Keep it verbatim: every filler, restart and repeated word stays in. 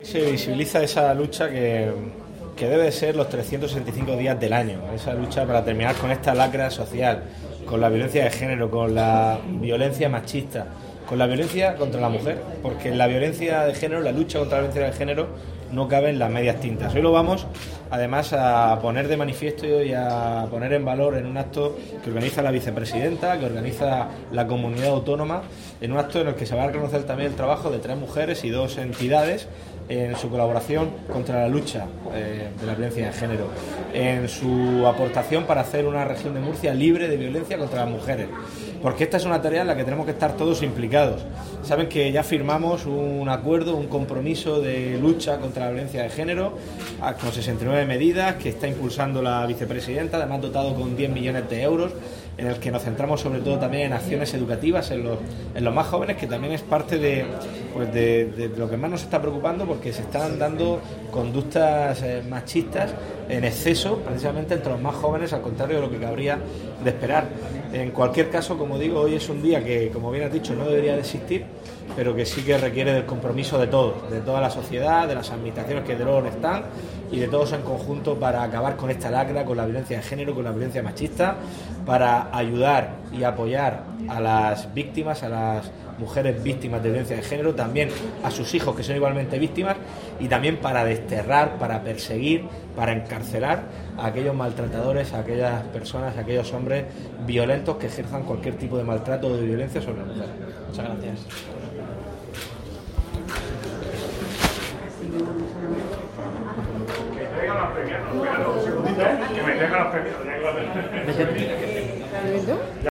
Se visibiliza esa lucha que, que debe ser los trescientos sesenta y cinco días del año, esa lucha para terminar con esta lacra social, con la violencia de género, con la violencia machista, con la violencia contra la mujer, porque en la violencia de género, la lucha contra la violencia de género, no caben las medias tintas. Hoy lo vamos, además, a poner de manifiesto y a poner en valor en un acto que organiza la vicepresidenta, que organiza la comunidad autónoma, en un acto en el que se va a reconocer también el trabajo de tres mujeres y dos entidades en su colaboración contra la lucha eh, de la violencia de género, en su aportación para hacer una región de Murcia libre de violencia contra las mujeres, porque esta es una tarea en la que tenemos que estar todos implicados. Saben que ya firmamos un acuerdo, un compromiso de lucha contra la violencia de género con sesenta y nueve medidas que está impulsando la vicepresidenta, además dotado con diez millones de euros, en el que nos centramos sobre todo también en acciones educativas en los, en los más jóvenes, que también es parte de, pues de, de lo que más nos está preocupando, porque se están dando conductas eh, machistas en exceso precisamente entre los más jóvenes, al contrario de lo que cabría de esperar. En cualquier caso, como digo, hoy es un día que, como bien has dicho, no debería de existir, pero que sí que requiere del compromiso de todos, de toda la sociedad, de las administraciones que de luego están y de todos en conjunto para acabar con esta lacra, con la violencia de género, con la violencia machista, para ayudar y apoyar a las víctimas, a las mujeres víctimas de violencia de género, también a sus hijos que son igualmente víctimas, y también para desterrar, para perseguir, para encarcelar a aquellos maltratadores, a aquellas personas, a aquellos hombres violentos que ejerzan cualquier tipo de maltrato o de violencia sobre la mujer. Muchas gracias. Que traigan los premios, un segundito, que me traigan los premios.